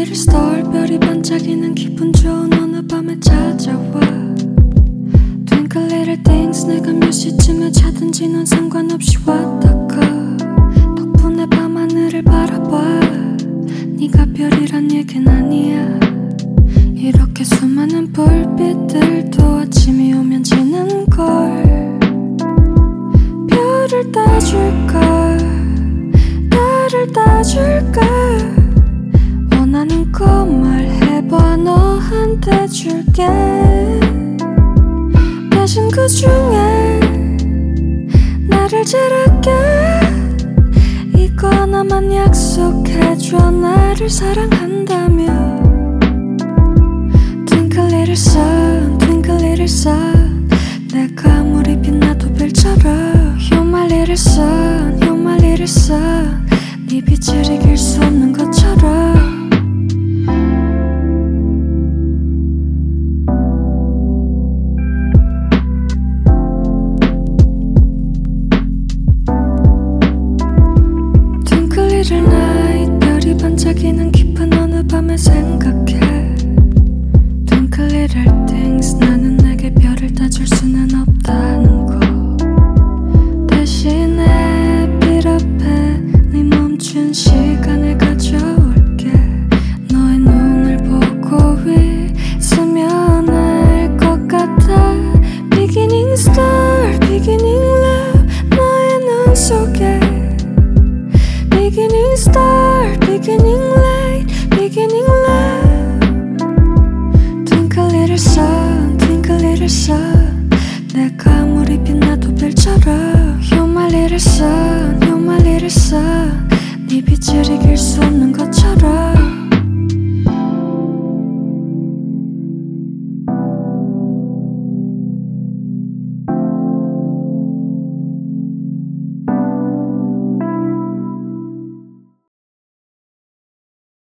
little star 별이 반짝이는 기분 좋은 어느 밤에 찾아와 Twinkle little things 내가 몇 시쯤에 자든지 넌 상관없이 왔다가 덕분에 밤하늘을 바라봐 네가 별이란 얘긴 아니야 이렇게 수많은 불빛들도 아침이 오면 지는걸 별을 따줄까 달을 따줄까 원하는 거 말해봐 너한테 줄게 대신 그 중에 나를 제일 아껴 이거 하나만 약속해줘 나를 사랑한다며 Twinkle little sun, twinkle little sun 내가 아무리 빛나도 별처럼 You're my little sun, you're my little sun 네 빛을 이길 수 없는 것처럼 Twinkle little night 별이 반짝이는 깊은 어느 밤에 생각해 Twinkle little things 나는 내게 별을 따줄 수는 없다는 거 대신에 빛 앞에 네 멈춘 시간을 가져올게 너의 눈을 보고 있으면 알 것 같아 Beginning star, beginning love 너의 눈 속에 Beginning star, beginning light, beginning love Twinkle little sun, twinkle little sun 내가 아무리 빛나도 별처럼 You're my little sun, you're my little sun 네 빛을 이길 수 없는